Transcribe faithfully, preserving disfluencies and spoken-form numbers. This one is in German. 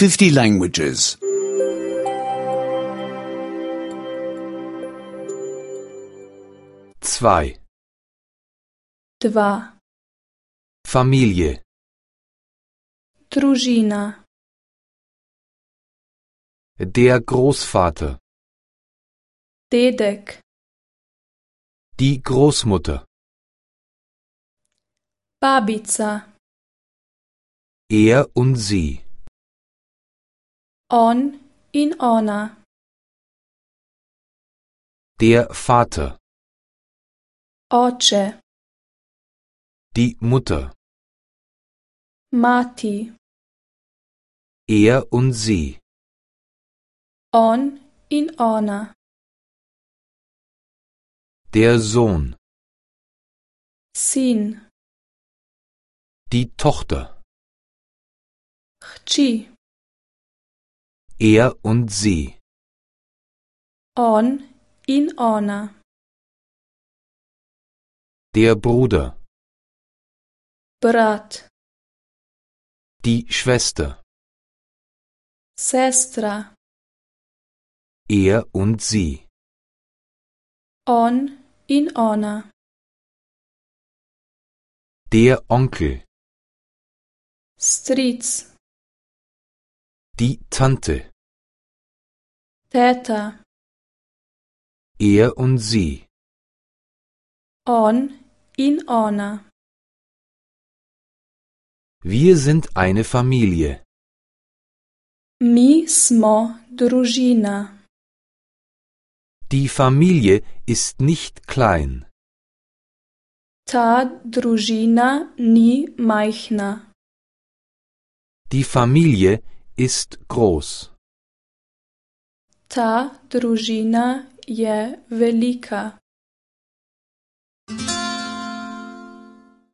fifty languages. Zwei. Dva. Familie. Družina. Der Großvater. Dedek. Die Großmutter. Babica. Er und sie. On in ona. Der Vater. Oče. Die Mutter. Mati. Er und sie. On in ona. Der Sohn. Sin. Die Tochter. Hči. Er und sie. On in ona. Der Bruder. Brat. Die Schwester. Sestra. Er und sie. On in ona. Der Onkel. Stric. Die Tante. Teta. Er und sie. On in ona. Wir sind eine Familie. Mi smo družina. Die Familie ist nicht klein. Ta družina ni majhna. Die Familie ist groß. Ta družina je velika.